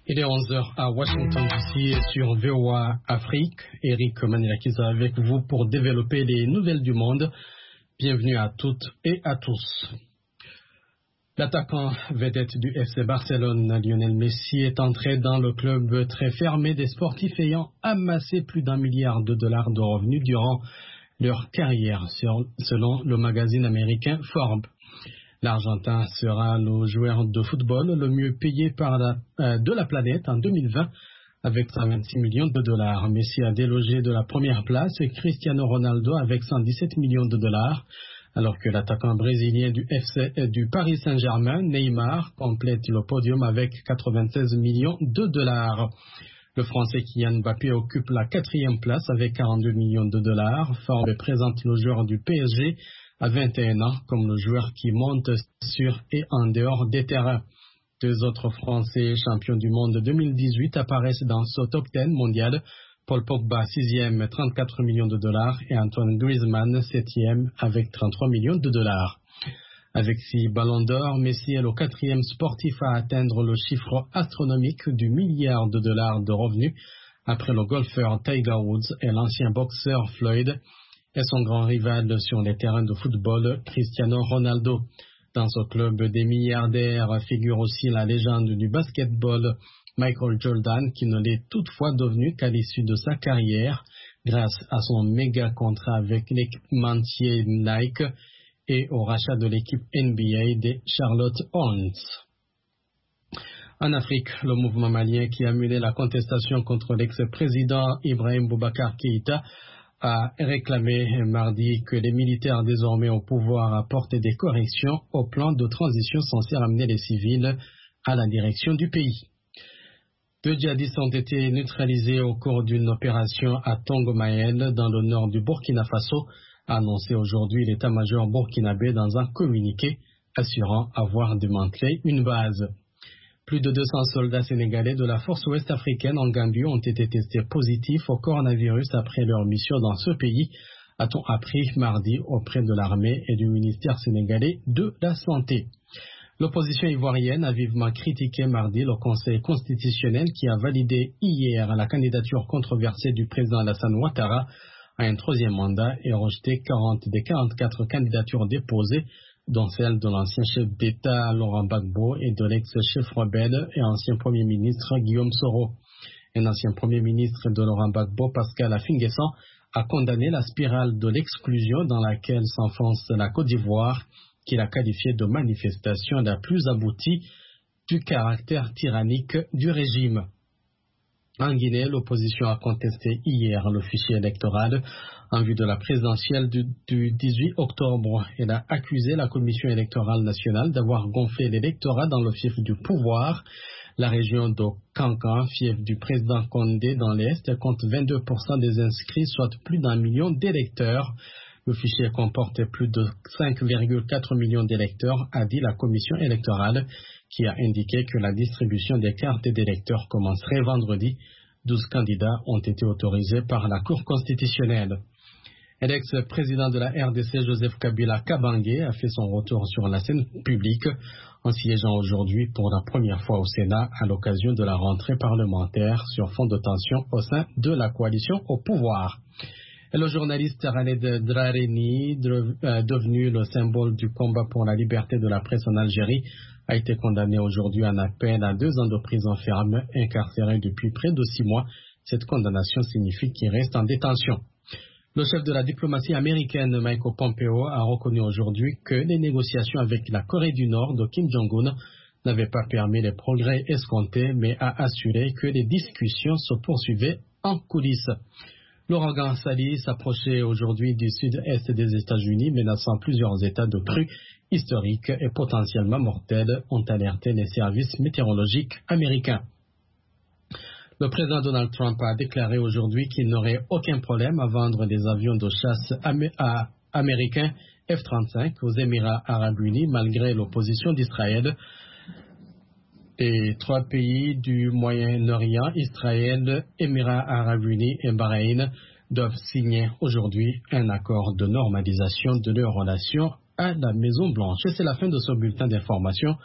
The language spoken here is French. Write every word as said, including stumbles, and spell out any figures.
Il est onze heures à Washington D C sur V O A Afrique. Eric Manilakiza avec vous pour développer les nouvelles du monde. Bienvenue à toutes et à tous. L'attaquant vedette du F C Barcelone, Lionel Messi, est entré dans le club très fermé des sportifs ayant amassé plus d'un milliard de dollars de revenus durant leur carrière, selon le magazine américain Forbes. L'Argentin sera le joueur de football le mieux payé par la, euh, de la planète en deux mille vingt avec cent vingt-six millions de dollars. Messi a délogé de la première place et Cristiano Ronaldo avec cent dix-sept millions de dollars, alors que l'attaquant brésilien du, F C, euh, du Paris Saint-Germain, Neymar, complète le podium avec quatre-vingt-seize millions de dollars. Le Français Kylian Mbappé occupe la quatrième place avec quarante-deux millions de dollars. Forbes présente le joueur du P S G à vingt et un ans comme le joueur qui monte sur et en dehors des terrains. Deux autres Français champions du monde deux mille dix-huit apparaissent dans ce top dix mondial. Paul Pogba, sixième, trente-quatre millions de dollars et Antoine Griezmann, septième, avec trente-trois millions de dollars. Avec six ballons d'or, Messi est le quatrième sportif à atteindre le chiffre astronomique du milliard de dollars de revenus après le golfeur Tiger Woods et l'ancien boxeur Floyd et son grand rival sur les terrains de football, Cristiano Ronaldo. Dans ce club des milliardaires figure aussi la légende du basketball, Michael Jordan, qui ne l'est toutefois devenu qu'à l'issue de sa carrière, grâce à son méga contrat avec l'équipementier Nike et au rachat de l'équipe N B A des Charlotte Hornets. En Afrique, le mouvement malien qui a mené la contestation contre l'ex-président Ibrahim Boubacar Keïta a réclamé mardi que les militaires désormais au pouvoir apportent des corrections au plan de transition censé ramener les civils à la direction du pays. Deux djihadistes ont été neutralisés au cours d'une opération à Tongomaël dans le nord du Burkina Faso, a annoncé aujourd'hui l'état-major burkinabé dans un communiqué assurant avoir démantelé une base. Plus de deux cents soldats sénégalais de la force ouest-africaine en Gambie ont été testés positifs au coronavirus après leur mission dans ce pays, a-t-on appris mardi auprès de l'armée et du ministère sénégalais de la Santé. L'opposition ivoirienne a vivement critiqué mardi le Conseil constitutionnel qui a validé hier la candidature controversée du président Alassane Ouattara à un troisième mandat et rejeté quarante des quarante-quatre candidatures déposées, dont celle de l'ancien chef d'État Laurent Gbagbo et de l'ex-chef rebelle et ancien Premier ministre Guillaume Soro. Un ancien Premier ministre de Laurent Gbagbo, Pascal Affi-N'Guessan, a condamné la spirale de l'exclusion dans laquelle s'enfonce la Côte d'Ivoire, qu'il a qualifiée de manifestation la plus aboutie du caractère tyrannique du régime. En Guinée, l'opposition a contesté hier le fichier électoral en vue de la présidentielle du, du dix-huit octobre. Elle a accusé la Commission électorale nationale d'avoir gonflé l'électorat dans le fief du pouvoir. La région de Kankan, fief du président Condé dans l'Est, compte vingt-deux pour cent des inscrits, soit plus d'un million d'électeurs. Le fichier comportait plus de cinq virgule quatre millions d'électeurs, a dit la Commission électorale, qui a indiqué que la distribution des cartes d'électeurs commencerait vendredi. douze candidats ont été autorisés par la Cour constitutionnelle. L'ex-président de la R D C, Joseph Kabila Kabange, a fait son retour sur la scène publique en siégeant aujourd'hui pour la première fois au Sénat à l'occasion de la rentrée parlementaire sur fond de tension au sein de la coalition au pouvoir. Et le journaliste Khaled Drareni, devenu le symbole du combat pour la liberté de la presse en Algérie, a été condamné aujourd'hui en appel à deux ans de prison ferme, incarcéré depuis près de six mois. Cette condamnation signifie qu'il reste en détention. Le chef de la diplomatie américaine, Michael Pompeo, a reconnu aujourd'hui que les négociations avec la Corée du Nord de Kim Jong-un n'avaient pas permis les progrès escomptés, mais a assuré que les discussions se poursuivaient en coulisses. L'ouragan Sally s'approchait aujourd'hui du sud-est des États-Unis, menaçant plusieurs états de crue historique et potentiellement mortelle, ont alerté les services météorologiques américains. Le président Donald Trump a déclaré aujourd'hui qu'il n'aurait aucun problème à vendre des avions de chasse amé- à américains F trente-cinq aux Émirats arabes unis malgré l'opposition d'Israël. Les trois pays du Moyen-Orient, Israël, Émirats arabes unis et Bahreïn, doivent signer aujourd'hui un accord de normalisation de leurs relations à la Maison-Blanche. Et c'est la fin de ce bulletin d'information.